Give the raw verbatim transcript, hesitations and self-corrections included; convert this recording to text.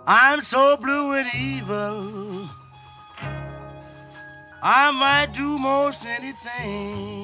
I'm so blue with evil, I might do most anything.